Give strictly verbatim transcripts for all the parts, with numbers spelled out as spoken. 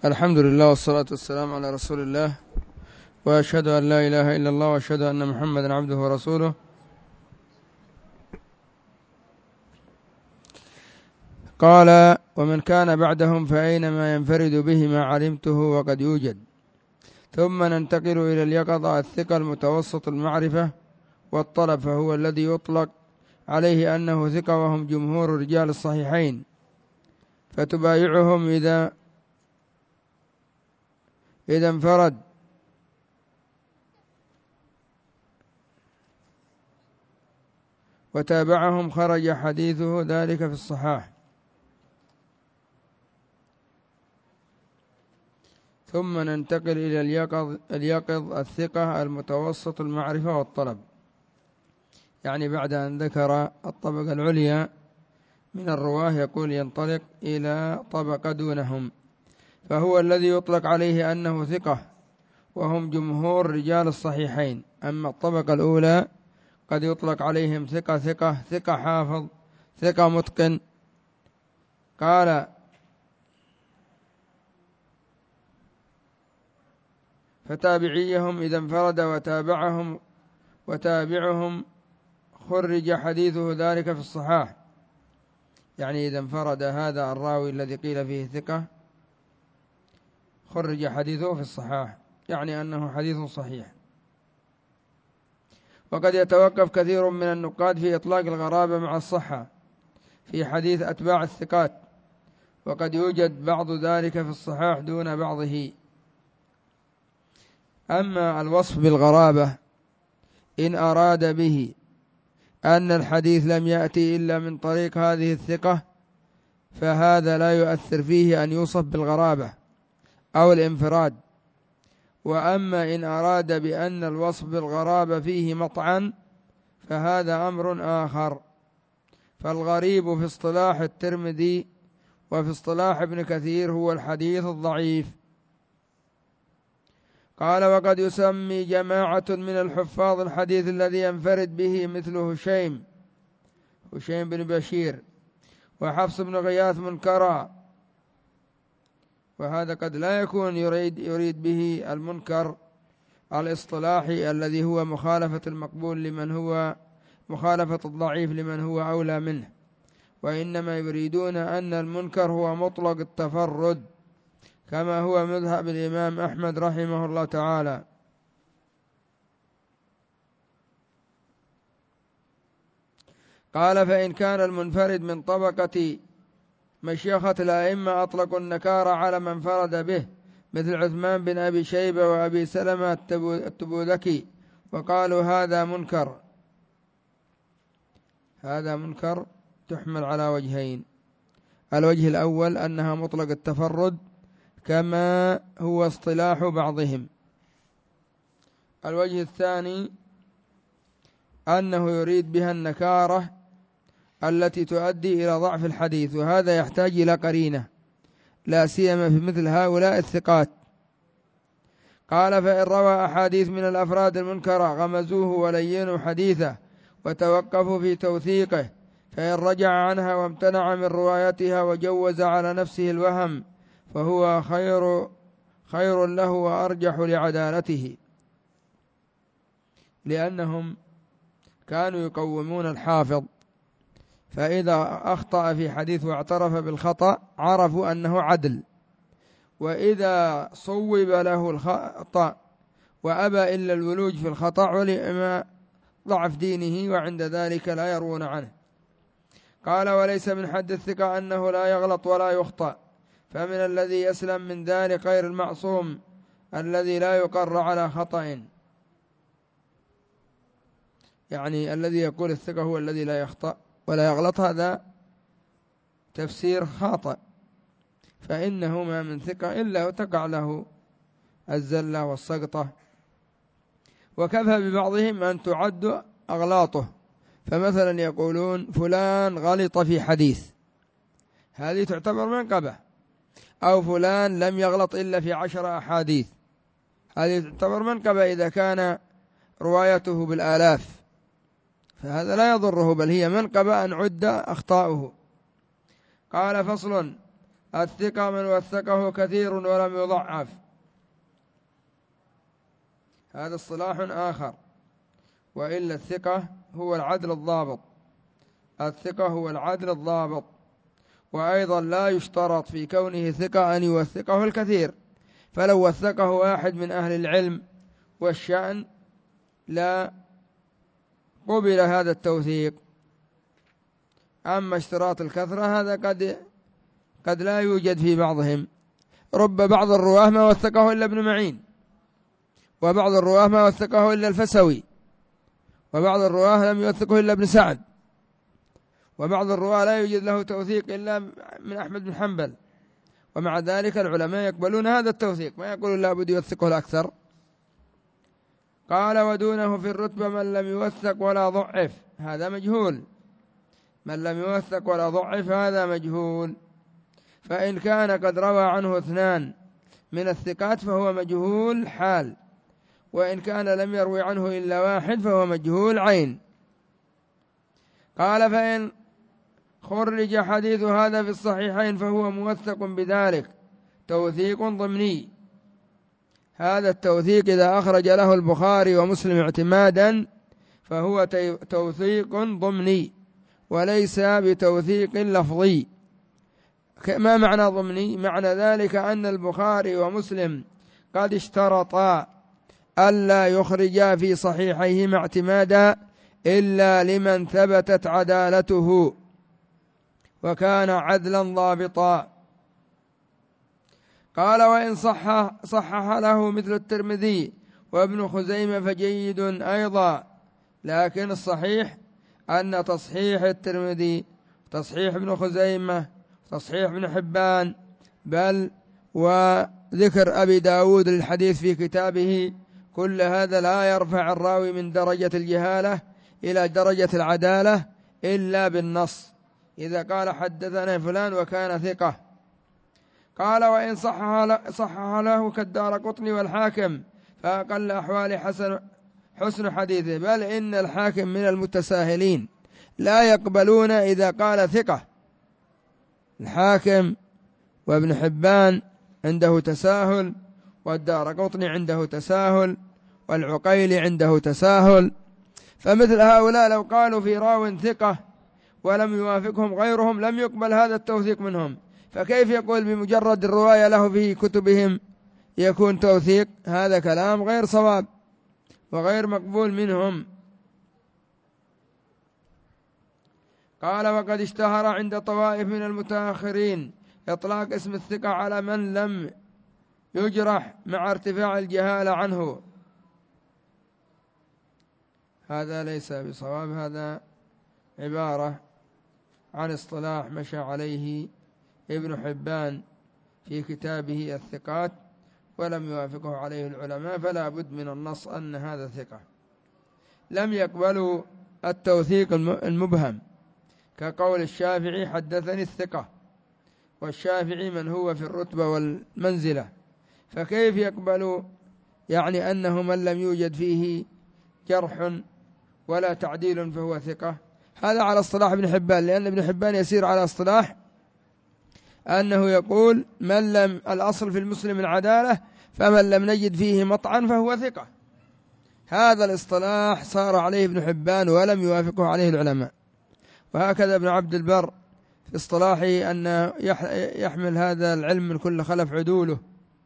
الحمد لله والصلاة والسلام على رسول الله، وأشهد أن لا إله إلا الله، وأشهد أن محمدا عبده ورسوله. قال: ومن كان بعدهم فأينما ينفرد به ما علمته وقد يوجد. ثم ننتقل إلى اليقظة الثقة المتوسط المعرفة والطلب، فهو الذي يطلق عليه أنه ثقة، وهم جمهور رجال الصحيحين، فتبايعهم إذا إذا انفرد وتابعهم خرج حديثه ذلك في الصحاح. ثم ننتقل إلى اليقظ, اليقظ الثقة المتوسط المعرفة والطلب، يعني بعد أن ذكر الطبقة العليا من الرواه يقول ينطلق إلى طبقة دونهم، فهو الذي يطلق عليه أنه ثقة، وهم جمهور رجال الصحيحين. أما الطبقة الأولى قد يطلق عليهم ثقة ثقة ثقة حافظ ثقة متقن. قال: فتابعيهم إذا انفرد وتابعهم وتابعهم خرج حديثه ذلك في الصحاح، يعني إذا انفرد هذا الراوي الذي قيل فيه ثقة خرج حديثه في الصحاح، يعني أنه حديث صحيح. وقد يتوقف كثير من النقاد في إطلاق الغرابة مع الصحة في حديث أتباع الثقات، وقد يوجد بعض ذلك في الصحاح دون بعضه. أما الوصف بالغرابة إن أراد به أن الحديث لم يأتي إلا من طريق هذه الثقة، فهذا لا يؤثر فيه أن يوصف بالغرابة أو الانفراد. وأما إن أراد بأن الوصف بالغرابة فيه مطعن، فهذا أمر آخر. فالغريب في اصطلاح الترمذي وفي اصطلاح ابن كثير هو الحديث الضعيف. قال: وقد يسمي جماعة من الحفاظ الحديث الذي ينفرد به مثل هشيم هشيم بن بشير وحفص بن غياث منكرا، وهذا قد لا يكون يريد, يريد به المنكر الاصطلاحي الذي هو مخالفة المقبول لمن هو مخالفة الضعيف لمن هو أولى منه، وإنما يريدون أن المنكر هو مطلق التفرد، كما هو مذهب الإمام أحمد رحمه الله تعالى. قال: فإن كان المنفرد من طبقة مشيخة الأئمة أطلقوا النكارة على من فرد به، مثل عثمان بن أبي شيبة وأبي سلمة التبوذكي، وقالوا هذا منكر. هذا منكر تحمل على وجهين: الوجه الأول أنها مطلق التفرد كما هو اصطلاح بعضهم. الوجه الثاني أنه يريد بها النكارة التي تؤدي إلى ضعف الحديث، وهذا يحتاج إلى قرينة، لا سيما في مثل هؤلاء الثقات. قال: فإن روى أحاديث من الأفراد المنكرة غمزوه ولينوا حديثه وتوقفوا في توثيقه، فإن رجع عنها وامتنع من روايتها وجوز على نفسه الوهم فهو خير خير له وأرجح لعدالته، لأنهم كانوا يقومون الحافظ، فإذا أخطأ في حديث واعترف بالخطأ عرفوا أنه عدل، وإذا صوب له الخطأ وأبى إلا الولوج في الخطأ علم ضعف دينه، وعند ذلك لا يروون عنه. قال: وليس من حد الثقة أنه لا يغلط ولا يخطأ، فمن الذي يسلم من ذلك غير المعصوم الذي لا يقر على خطأ، يعني الذي يقول الثقة هو الذي لا يخطأ ولا يغلط، هذا تفسير خاطئ، فإنه ما من ثقة إلا تقع له الزلة والسقطة. وكفى ببعضهم أن تعد أغلاطه، فمثلا يقولون فلان غلط في حديث، هذه تعتبر منقبة، أو فلان لم يغلط إلا في عشر أحاديث، هذه تعتبر منقبة إذا كان روايته بالآلاف، فهذا لا يضره، بل هي منقبة أن عد أخطاؤه. قال: فصل: الثقة من وثقه كثير ولم يضعف، هذا اصطلاح آخر. وإلا الثقة هو العدل الضابط، الثقة هو العدل الضابط. وأيضا لا يشترط في كونه ثقة أن يوثقه الكثير، فلو وثقه واحد من أهل العلم والشأن لا قبل هذا التوثيق. أما اشتراط الكثرة هذا قد قد لا يوجد في بعضهم، رب بعض الرواه ما وثقه إلا ابن معين، وبعض الرواه ما وثقه إلا الفسوي، وبعض الرواه لم يوثقه إلا ابن سعد، وبعض الرواه لا يوجد له توثيق إلا من أحمد بن حنبل، ومع ذلك العلماء يقبلون هذا التوثيق، ما يقولون لا بد يوثقه الأكثر. قال ودونه في الرتبة من لم يوثق ولا ضعف، هذا مجهول، من لم يوثق ولا ضعف هذا مجهول. فإن كان قد روى عنه اثنان من الثقات فهو مجهول حال، وإن كان لم يروي عنه إلا واحد فهو مجهول عين. قال فإن خرج حديث هذا في الصحيحين فهو موثق بذلك توثيق ضمني. هذا التوثيق إذا أخرج له البخاري ومسلم اعتمادا فهو توثيق ضمني وليس بتوثيق لفظي. ما معنى ضمني؟ معنى ذلك أن البخاري ومسلم قد اشترطا ألا يخرجا في صحيحيهما اعتمادا إلا لمن ثبتت عدالته وكان عدلا ضابطا. قال وإن صح صحح له مثل الترمذي وابن خزيمة فجيد أيضا، لكن الصحيح أن تصحيح الترمذي تصحيح ابن خزيمة تصحيح ابن حبان بل وذكر أبي داود للحديث في كتابه كل هذا لا يرفع الراوي من درجة الجهالة إلى درجة العدالة إلا بالنص، إذا قال حدثنا فلان وكان ثقة. قال وإن صحح صحح له كالدارقطني والحاكم فأقل أحوال حسن حسن حديثه، بل إن الحاكم من المتساهلين لا يقبلون إذا قال ثقة. الحاكم وابن حبان عنده تساهل، والدارقطني عنده تساهل، والعقيلي عنده تساهل، فمثل هؤلاء لو قالوا في راو ثقة ولم يوافقهم غيرهم لم يقبل هذا التوثيق منهم، فكيف يقول بمجرد الرواية له في كتبهم يكون توثيق؟ هذا كلام غير صواب وغير مقبول منهم. قال وقد اشتهر عند طوائف من المتأخرين إطلاق اسم الثقة على من لم يجرح مع ارتفاع الجهالة عنه، هذا ليس بصواب، هذا عبارة عن اصطلاح مشى عليه ابن حبان في كتابه الثقات ولم يوافقه عليه العلماء، فلا بد من النص أن هذا ثقة. لم يقبلوا التوثيق المبهم كقول الشافعي حدثني الثقة، والشافعي من هو في الرتبة والمنزلة، فكيف يقبلوا يعني أنه من لم يوجد فيه جرح ولا تعديل فهو ثقة؟ هذا على اصطلاح ابن حبان، لأن ابن حبان يسير على اصطلاح أنه يقول من لم الأصل في المسلم العدالة فمن لم نجد فيه مطعن فهو ثقة. هذا الاصطلاح صار عليه ابن حبان ولم يوافقه عليه العلماء. وهكذا ابن عبد البر في اصطلاحه أن يحمل هذا العلم من كل خلف عدوله،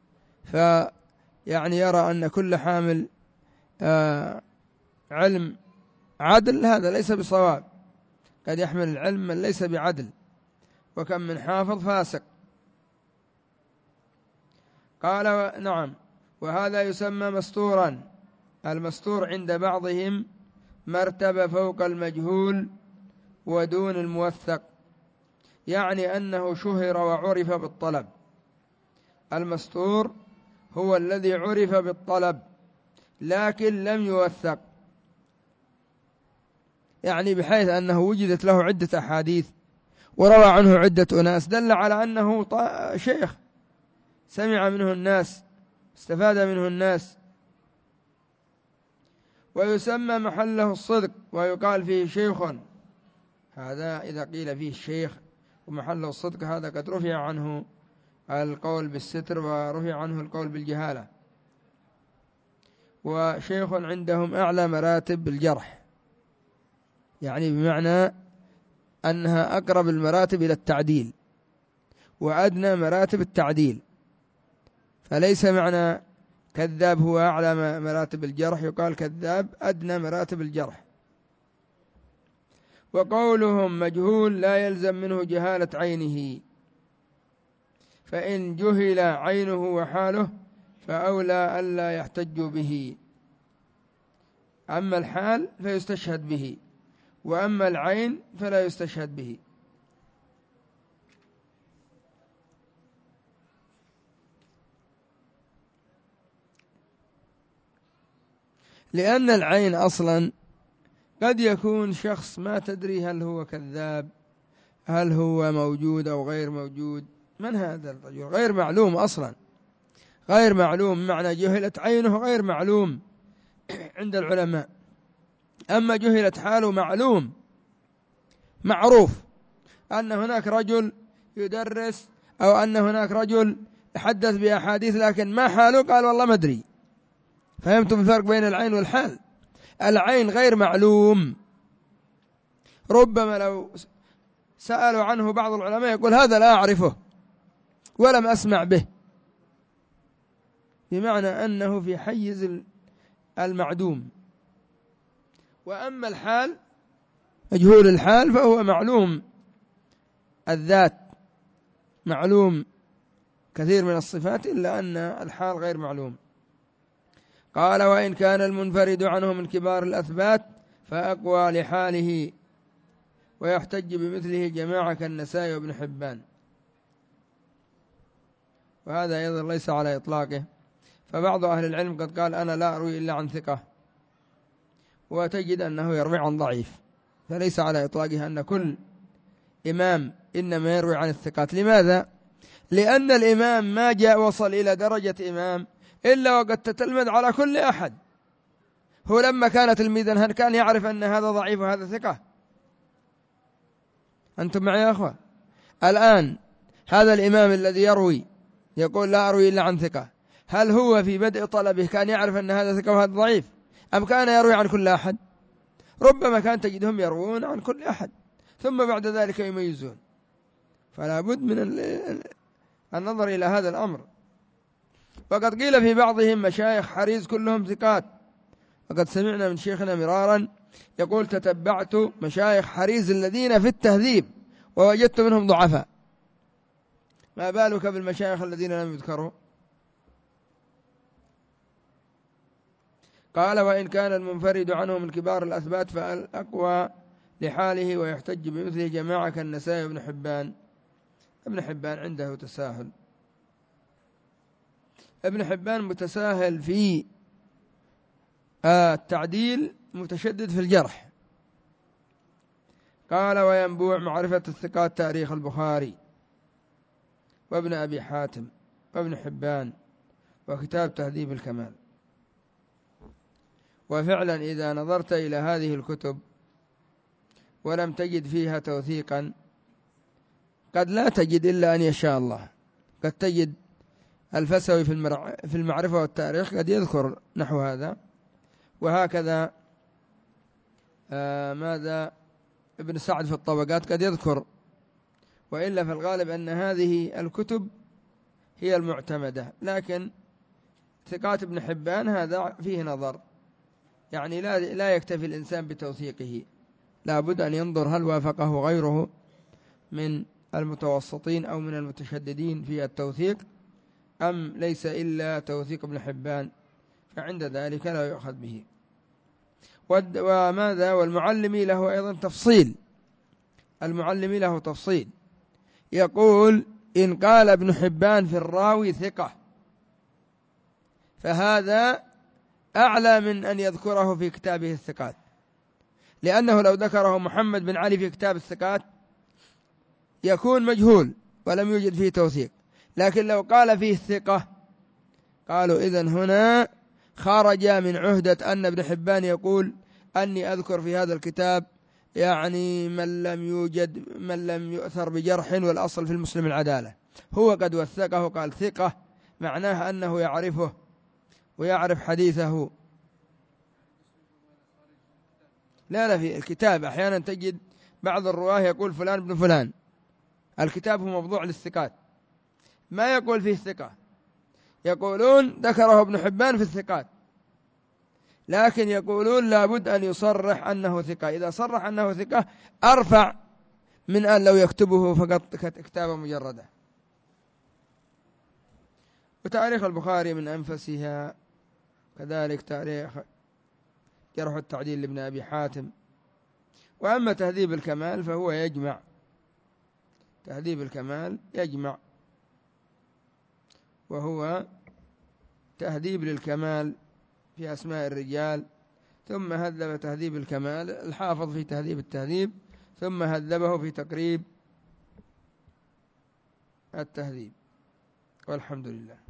فيعني يرى أن كل حامل آه علم عدل هذا ليس بصواب، قد يحمل العلم من ليس بعدل، وكم من حافظ فاسق. قال نعم وهذا يسمى مستورا، المستور عند بعضهم مرتبة فوق المجهول ودون الموثق، يعني أنه شهر وعرف بالطلب. المستور هو الذي عرف بالطلب لكن لم يوثق، يعني بحيث أنه وجدت له عدة أحاديث وروى عنه عدة أناس دل على أنه شيخ سمع منه الناس استفاد منه الناس. ويسمى محله الصدق ويقال فيه شيخ، هذا إذا قيل فيه الشيخ ومحله الصدق هذا قد رفع عنه القول بالستر ورفع عنه القول بالجهالة. وشيخ عندهم أعلى مراتب الجرح، يعني بمعنى أنها أقرب المراتب إلى التعديل وأدنى مراتب التعديل، فليس معنى كذاب هو أعلى مراتب الجرح، يقال كذاب أدنى مراتب الجرح. وقولهم مجهول لا يلزم منه جهالة عينه، فإن جهل عينه وحاله فأولى ألا يحتج به. أما الحال فيستشهد به، وأما العين فلا يستشهد به. لأن العين أصلا قد يكون شخص ما تدري هل هو كذاب، هل هو موجود أو غير موجود. من هذا الرجل؟ غير معلوم أصلا، غير معلوم، معنى جهلت عينه غير معلوم عند العلماء. أما جهلت حاله معلوم، معروف أن هناك رجل يدرس أو أن هناك رجل يحدث بأحاديث، لكن ما حاله؟ قال والله ما أدري. فهمتم الفرق بين العين والحال؟ العين غير معلوم، ربما لو سألوا عنه بعض العلماء يقول هذا لا أعرفه ولم أسمع به، بمعنى أنه في حيز المعدوم. وأما الحال مجهول الحال فهو معلوم الذات، معلوم كثير من الصفات، إلا أن الحال غير معلوم. قال وإن كان المنفرد عنه من كبار الأثبات فأقوى لحاله، ويحتج بمثله جماعة كالنسائي وابن حبان. وهذا أيضا ليس على إطلاقه، فبعض أهل العلم قد قال أنا لا أروي إلا عن ثقة، وتجد أنه يروي عن ضعيف، فليس على إطلاقه أن كل إمام إنما يروي عن الثقات. لماذا؟ لأن الإمام ما جاء وصل إلى درجة إمام إلا وقد تتلمذ على كل أحد. هو لما كان تلميذا هل كان يعرف أن هذا ضعيف وهذا ثقة؟ أنتم معي يا أخوة؟ الآن هذا الإمام الذي يروي يقول لا أروي إلا عن ثقة، هل هو في بدء طلبه كان يعرف أن هذا ثقة وهذا ضعيف، أم كان يروي عن كل أحد؟ ربما كان تجدهم يروون عن كل أحد ثم بعد ذلك يميزون. فلا بد من النظر إلى هذا الأمر. وقد قيل في بعضهم مشايخ حريز كلهم ثقات، وقد سمعنا من شيخنا مرارا يقول تتبعت مشايخ حريز الذين في التهذيب ووجدت منهم ضعفاء، ما بالك بالمشايخ الذين لم يذكروا؟ قال وإن كان المنفرد عنه من كبار الأثبات فالأقوى لحاله، ويحتج بمثله جماعة كالنسائي وابن حبان. ابن حبان عنده تساهل، ابن حبان متساهل في التعديل، متشدد في الجرح. قال وينبوع معرفة الثقات تاريخ البخاري وابن أبي حاتم وابن حبان وكتاب تهذيب الكمال. وفعلا إذا نظرت إلى هذه الكتب ولم تجد فيها توثيقا، قد لا تجد إلا أن يشاء الله. قد تجد الفسوي في المعرفة والتاريخ قد يذكر نحو هذا، وهكذا آه ماذا ابن سعد في الطبقات قد يذكر، وإلا في الغالب أن هذه الكتب هي المعتمدة. لكن ثقات ابن حبان هذا فيه نظر، يعني لا لا يكتفي الإنسان بتوثيقه، لا بد أن ينظر هل وافقه غيره من المتوسطين أو من المتشددين في التوثيق أم ليس إلا توثيق ابن حبان، فعند ذلك لا يؤخذ به. وماذا والمعلمي له أيضا تفصيل، المعلمي له تفصيل، يقول إن قال ابن حبان في الراوي ثقة فهذا أعلى من أن يذكره في كتابه الثقات، لأنه لو ذكره محمد بن علي في كتاب الثقات يكون مجهول ولم يوجد فيه توثيق، لكن لو قال فيه ثقة قالوا إذن هنا خرج من عهدة أن ابن حبان يقول أني أذكر في هذا الكتاب يعني من لم يوجد من لم يؤثر بجرح، والأصل في المسلم العدالة. هو قد وثقه قال ثقة معناه أنه يعرفه ويعرف حديثه. لا لا في الكتاب أحيانا تجد بعض الرواه يقول فلان ابن فلان، الكتاب هو موضوع للثقات، ما يقول فيه ثقة، يقولون ذكره ابن حبان في الثقات، لكن يقولون لابد أن يصرح أنه ثقة. إذا صرح أنه ثقة أرفع من أن لو يكتبه فقط كتابة مجردة. وتاريخ البخاري من أنفسها، كذلك تاريخ جرح التعديل لابن أبي حاتم. وأما تهذيب الكمال فهو يجمع، تهذيب الكمال يجمع، وهو تهذيب للكمال في أسماء الرجال، ثم هذب تهذيب الكمال الحافظ في تهذيب التهذيب، ثم هذبه في تقريب التهذيب. والحمد لله.